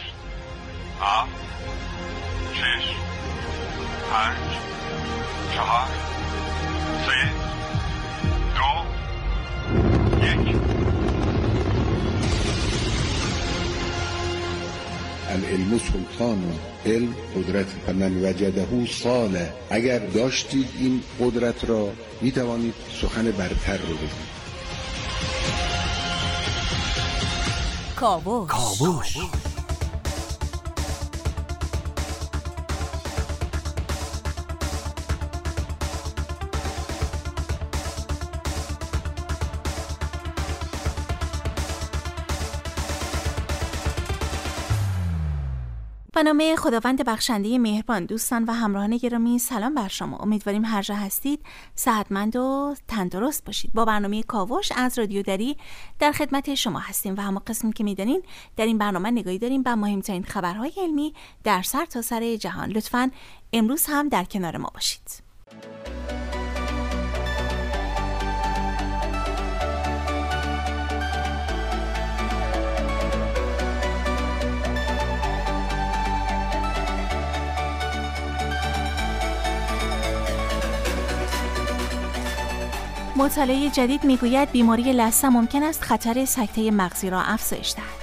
7 6 5 4 3 2 1. العلم سلطان، علم قدرت، فمن وجده صالح. اگر داشتید این قدرت را می توانید سخن برتر رو بگید. کاوش. به نام خداوند بخشنده مهربان، دوستان و همراهان گرامی، سلام بر شما. امیدواریم هر جا هستید صحتمند و تندرست باشید. با برنامه کاوش از رادیو دری در خدمت شما هستیم و همه قسم که میدانین در این برنامه نگاهی داریم به مهمترین خبرهای علمی در سرتاسر جهان. لطفاً امروز هم در کنار ما باشید. مطالعه جدید میگوید بیماری لثه ممکن است خطر سکته مغزی را افزایش دهد.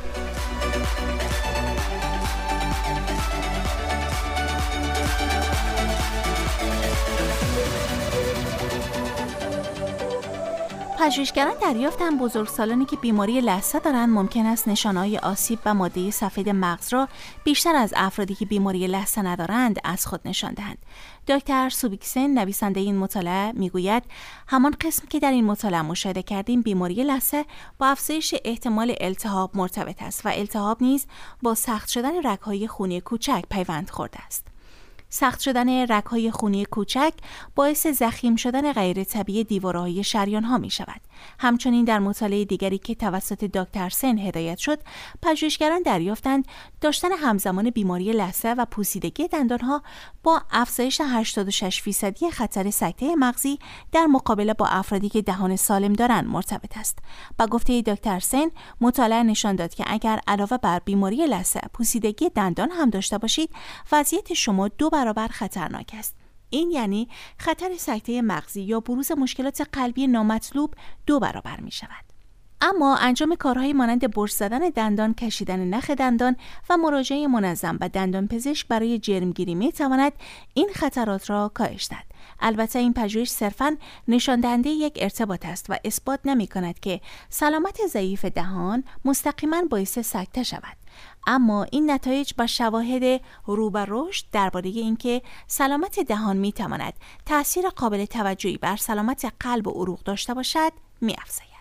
پژوهشگران دریافتند بزرگسالانی که بیماری لثه دارند ممکن است نشانه‌های آسیب و ماده سفید مغز را بیشتر از افرادی که بیماری لثه ندارند از خود نشان دهند. دکتر سوبیکسن، نویسنده این مطالعه، میگوید همان قسم که در این مطالعه مشاهده کردیم بیماری لثه با افزایش احتمال التهاب مرتبط است و التهاب نیز با سخت شدن رگ‌های خونی کوچک پیوند خورده است. سخت شدن رگ‌های خونی کوچک باعث ضخیم شدن غیر طبیعی دیوارهای شریان‌ها می‌شود. همچنین در مطالعه دیگری که توسط دکتر سن هدایت شد، پژوهشگران دریافتند داشتن همزمان بیماری لثه و پوسیدگی دندان‌ها با افزایش 86% خطر سکته مغزی در مقابله با افرادی که دهان سالم دارند مرتبط است. با گفته دکتر سن، مطالعه نشان داد که اگر علاوه بر بیماری لثه پوسیدگی دندان هم داشته باشید، وضعیت شما 2 برابر خطرناک است. این یعنی خطر سکته مغزی یا بروز مشکلات قلبی نامطلوب 2 برابر می شود. اما انجام کارهای مانند برش زدن دندان، کشیدن نخ دندان و مراجعه منظم به دندان پزشک برای جرمگیری می تواند این خطرات را کاهش دهد. البته این پژوهش صرفاً نشان دهنده یک ارتباط است و اثبات نمی کند که سلامت ضعیف دهان مستقیما باعث سکته شود. اما این نتایج با شواهد رو به رشد درباره اینکه سلامت دهان می تواند تأثیر قابل توجهی بر سلامت قلب و عروق داشته باشد می افزاید.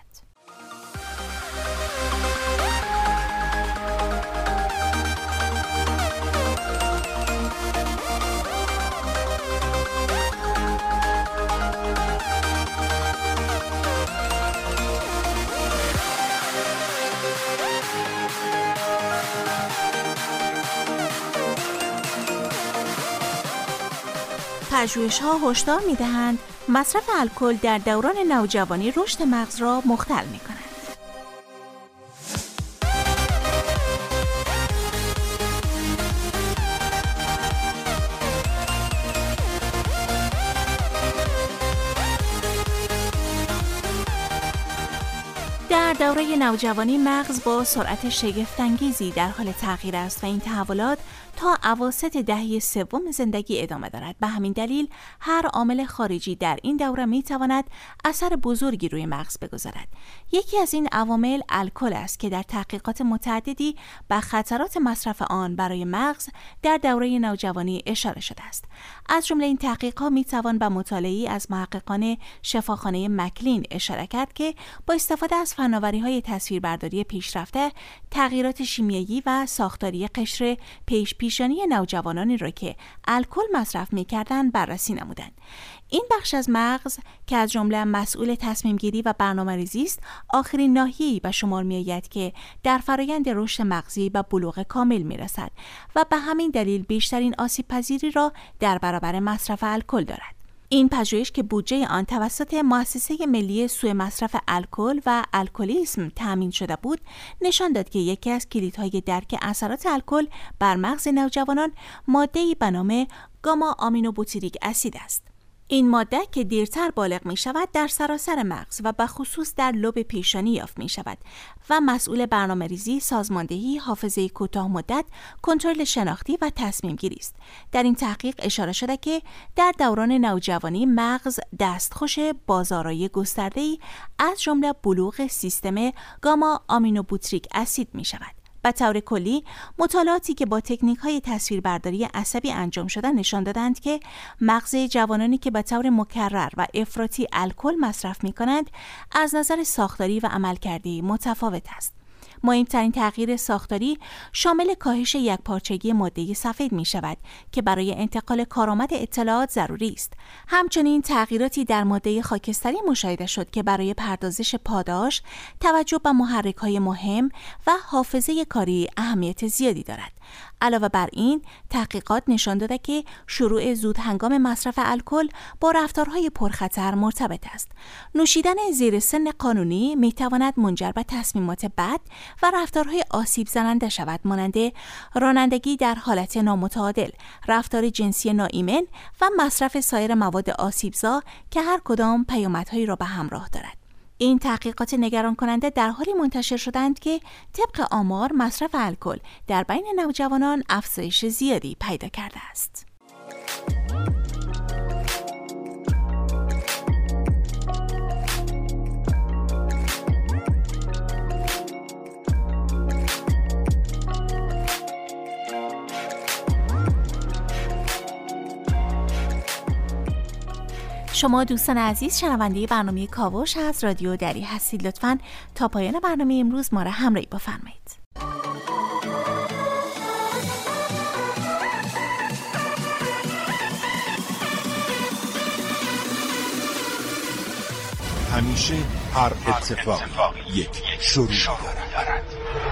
پژوهش‌ها هشدار می‌دهند مصرف الکل در دوران نوجوانی رشد مغز را مختل می‌کند. در دوره نوجوانی مغز با سرعت شگفت‌انگیزی در حال تغییر است و این تحولات تا اواسط دهه سوم زندگی ادامه دارد. به همین دلیل هر عامل خارجی در این دوره می‌تواند اثر بزرگی روی مغز بگذارد. یکی از این عوامل الکل است که در تحقیقات متعددی به خطرات مصرف آن برای مغز در دوره نوجوانی اشاره شده است. از جمله این تحقیقات می‌توان به مطالعه‌ای از محققان شفاخانه مکلین اشاره کرد که با استفاده از فناوری‌های تصویربرداری پیشرفته تغییرات شیمیایی و ساختاری قشر پیشانی نوجوانانی را که الکل مصرف می‌کردند بررسی نمودند. این بخش از مغز که از جمله مسئول تصمیم گیری و برنامه‌ریزی است، آخرین ناحیه‌ای به شمار می‌آید که در فرایند رشد مغزی به بلوغ کامل می‌رسد و به همین دلیل بیشترین آسیب پذیری را در برابر مصرف الکل دارد. این پژوهش که بودجه آن توسط مؤسسه ملی سوء مصرف الکل و الکلیسم تامین شده بود، نشان داد که یکی از کلیدهای درک اثرات الکل بر مغز نوجوانان ماده‌ای به نام گاما آمینوبوتریک اسید است. این ماده که دیرتر بالغ می شود در سراسر مغز و به خصوص در لوب پیشانی یافت می شود و مسئول برنامه‌ریزی، سازماندهی، حافظه کوتاه مدت، کنترل شناختی و تصمیم گیری است. در این تحقیق اشاره شده که در دوران نوجوانی مغز دستخوش بازآرایی گسترده‌ای از جمله بلوغ سیستم گاما آمینوبوتریک اسید می شود. به طور کلی، مطالعاتی که با تکنیک‌های تصویربرداری عصبی انجام شده نشان دادند که مغز جوانانی که به طور مکرر و افراطی الکل مصرف می‌کنند، از نظر ساختاری و عملکردی متفاوت است. مهمترین تغییر ساختاری شامل کاهش یکپارچگی ماده سفید می شود که برای انتقال کارآمد اطلاعات ضروری است. همچنین تغییراتی در ماده خاکستری مشاهده شد که برای پردازش پاداش، توجه به محرک‌های مهم و حافظه کاری اهمیت زیادی دارد. علاوه بر این، تحقیقات نشان داده که شروع زود هنگام مصرف الکل با رفتارهای پرخطر مرتبط است. نوشیدن زیر سن قانونی می تواند منجر به تصمیمات بد و رفتارهای آسیب زننده شود، مانند رانندگی در حالت نامتعادل، رفتار جنسی ناایمن و مصرف سایر مواد آسیبزا که هر کدام پیامدهایی را به همراه دارد. این تحقیقات نگران کننده در حالی منتشر شدند که طبق آمار مصرف الکل در بین نوجوانان افزایش زیادی پیدا کرده است. شما دوستان عزیز شنونده برنامه کاوش از رادیو دری هستید. لطفاً تا پایان برنامه امروز ما را همراهی بفرمایید. همیشه هر اتفاق یک شروع دارد.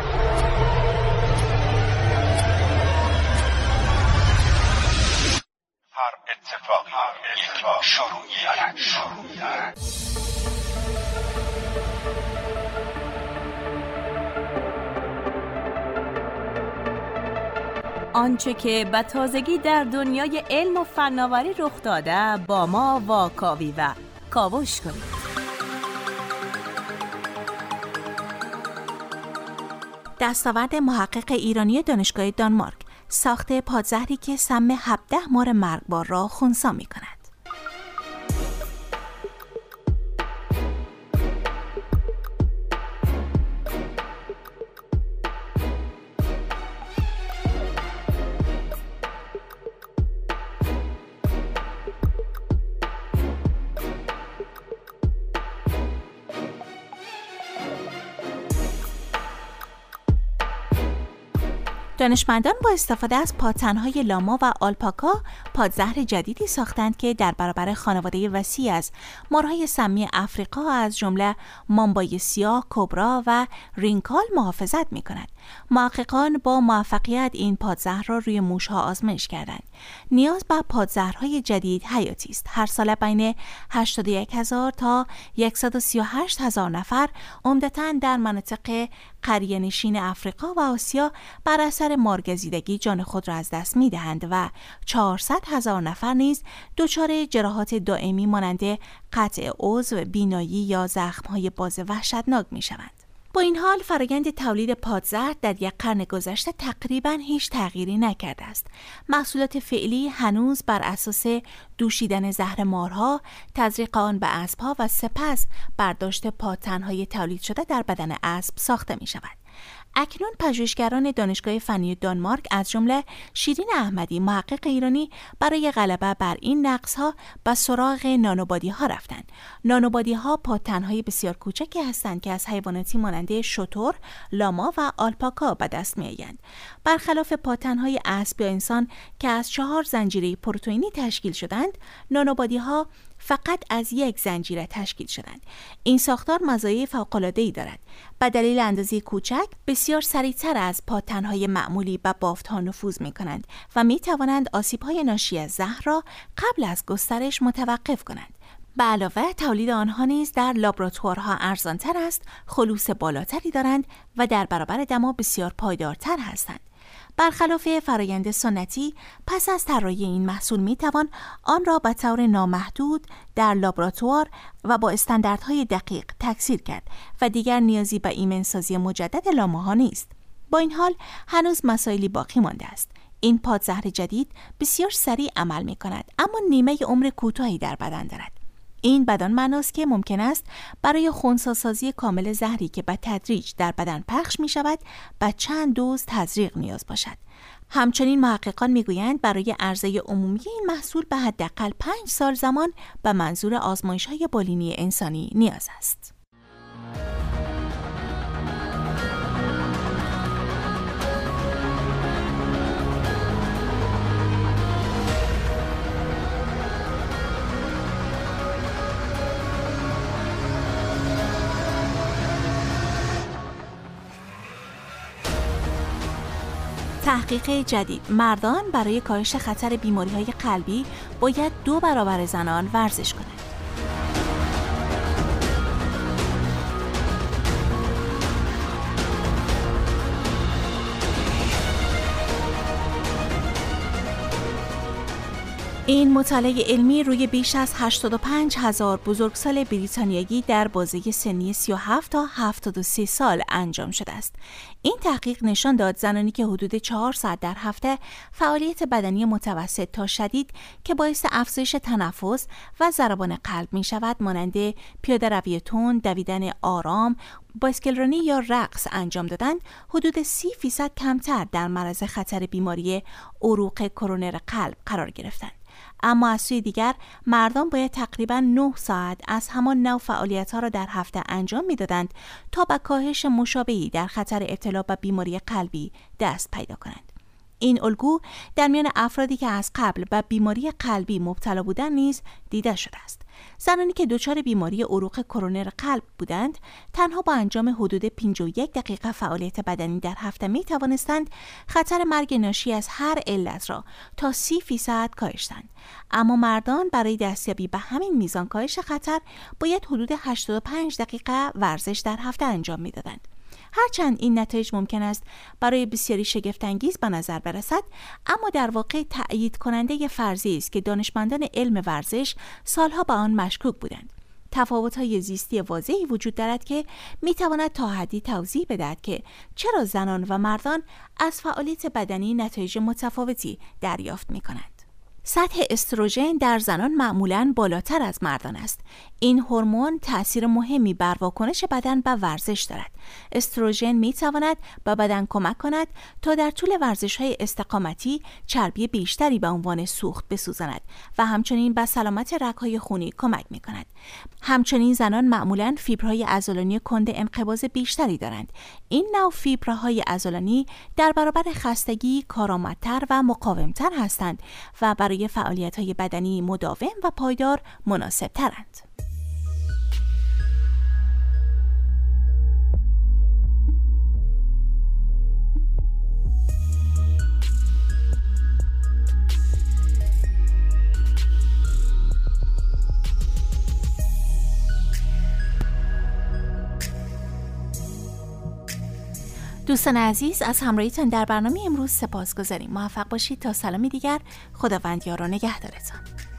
هر اتفاقی یک شروعی دارد. آنچه که به تازگی در دنیای علم و فناوری رخ داده با ما واکاوی و کاوش کنید. دستاورد محقق ایرانی دانشگاه دانمارک، ساخت پادزهری که سم 17 مار مرگبار را خنثی می‌کند. دانشمندان با استفاده از پاتن‌های لاما و آلپاکا پادزهر جدیدی ساختند که در برابر خانواده وسیع از مارهای سمی افریقا از جمله مامبای سیاه، کبرا و رینکال محافظت می‌کند. محققان با موفقیت این پادزهر را روی موش‌ها آزمایش کردند. نیاز به پادزهرهای جدید حیاتی است. هر سال بین 81,000 تا 138,000 نفر عمدتاً در مناطق قریه‌نشین افریقا و آسیا بر اثر مارگزیدگی جان خود را از دست می‌دهند و 400,000 نفر نیز دچار جراحات دائمی مانند قطع عضو، بینایی یا زخم‌های باز وحشتناک می‌شوند. با این حال فرآیند تولید پادزهر در یک قرن گذشته تقریباً هیچ تغییری نکرده است. محصولات فعلی هنوز بر اساس دوشیدن زهر مارها، تزریق آن به اسب‌ها و سپس برداشت پادتن‌های تولید شده در بدن اسب ساخته می‌شود. اکنون پژوهشگران دانشگاه فنی دانمارک از جمله شیرین احمدی، محقق ایرانی، برای غلبه بر این نقص‌ها به سراغ نانوبادی‌ها رفتند. نانوبادی‌ها پادتن‌های بسیار کوچکی هستند که از حیواناتی مانند شتر، لاما و آلپاکا به دست می‌آیند. برخلاف پادتن‌های اسب یا انسان که از 4 زنجیره پروتئینی تشکیل شدند، نانوبادی‌ها فقط از یک زنجیره تشکیل شدند. این ساختار مزایای فوق‌العاده‌ای دارد. به دلیل اندازه کوچک بسیار سریعتر از پادتن‌های معمولی به بافت‌ها نفوذ می‌کنند و می‌توانند آسیب‌های ناشی از زهر را قبل از گسترش متوقف کنند. به علاوه تولید آنها نیز در لابراتوارها ارزان‌تر است، خلوص بالاتری دارند و در برابر دما بسیار پایدارتر هستند. برخلاف فرایند سنتی، پس از طراحی این محصول میتوان آن را به طور نامحدود در لابراتوار و با استانداردهای دقیق تکثیر کرد و دیگر نیازی به ایمنسازی مجدد لامه‌ها نیست. با این حال هنوز مسائلی باقی مانده است. این پادزهر جدید بسیار سریع عمل می‌کند، اما نیمه عمر کوتاهی در بدن دارد. این بدان معناست که ممکن است برای خنثی‌سازی کامل زهری که به تدریج در بدن پخش می شود به چند دوز تزریق نیاز باشد. همچنین محققان می گویند برای عرضه عمومی این محصول به حداقل 5 سال زمان به منظور آزمایش‌های بالینی انسانی نیاز است. تحقیق جدید: مردان برای کاهش خطر بیماری‌های قلبی باید 2 برابر زنان ورزش کنند. این مطالعه علمی روی بیش از 85,000 بزرگسال بریتانیایی در بازه سنی 37 تا 73 سال انجام شده است. این تحقیق نشان داد زنانی که حدود 4 ساعت در هفته فعالیت بدنی متوسط تا شدید که باعث افزایش تنفس و ضربان قلب می شود، مانند پیاده‌روی تند، دویدن آرام، بایسکلرانی یا رقص انجام دادند، حدود 30% کمتر در معرض خطر بیماری عروق کرونر قلب قرار گرفتند. اما از سوی دیگر مردان باید تقریباً 9 ساعت از همان نوع فعالیت‌ها را در هفته انجام می‌دادند تا به کاهش مشابهی در خطر ابتلا به بیماری قلبی دست پیدا کنند. این الگو در میان افرادی که از قبل به بیماری قلبی مبتلا بودند نیز دیده شده است. زنانی که دچار بیماری عروق کرونر قلب بودند تنها با انجام حدود 51 دقیقه فعالیت بدنی در هفته می توانستند خطر مرگ ناشی از هر علت را تا 30% کاهش دهند. اما مردان برای دستیابی به همین میزان کاهش خطر باید حدود 85 دقیقه ورزش در هفته انجام می دادند. هرچند این نتایج ممکن است برای بسیاری شگفت‌انگیز به نظر برسد، اما در واقع تأیید کننده فرضی است که دانشمندان علم ورزش سالها به آن مشکوک بودند. تفاوت‌های زیستی واضحی وجود دارد که می‌تواند تا حدی توضیح بدهد که چرا زنان و مردان از فعالیت بدنی نتایج متفاوتی دریافت می‌کنند. سطح استروژن در زنان معمولاً بالاتر از مردان است. این هورمون تأثیر مهمی بر واکنش بدن به ورزش دارد. استروژن می‌تواند به بدن کمک کند تا در طول ورزش‌های استقامتی چربی بیشتری به عنوان سوخت بسوزاند و همچنین به سلامت رگ‌های خونی کمک می‌کند. همچنین زنان معمولاً فیبرهای عضلانی کند انقباض بیشتری دارند. این نوع فیبرهای عضلانی در برابر خستگی کارآمدتر و مقاومتر هستند و برای فعالیت‌های بدنی مداوم و پایدار مناسب‌ترند. دوستان عزیز، از همراهیتان در برنامه امروز سپاسگزاریم. موفق باشید تا سلامی دیگر. خداوند یار و نگهدارتان.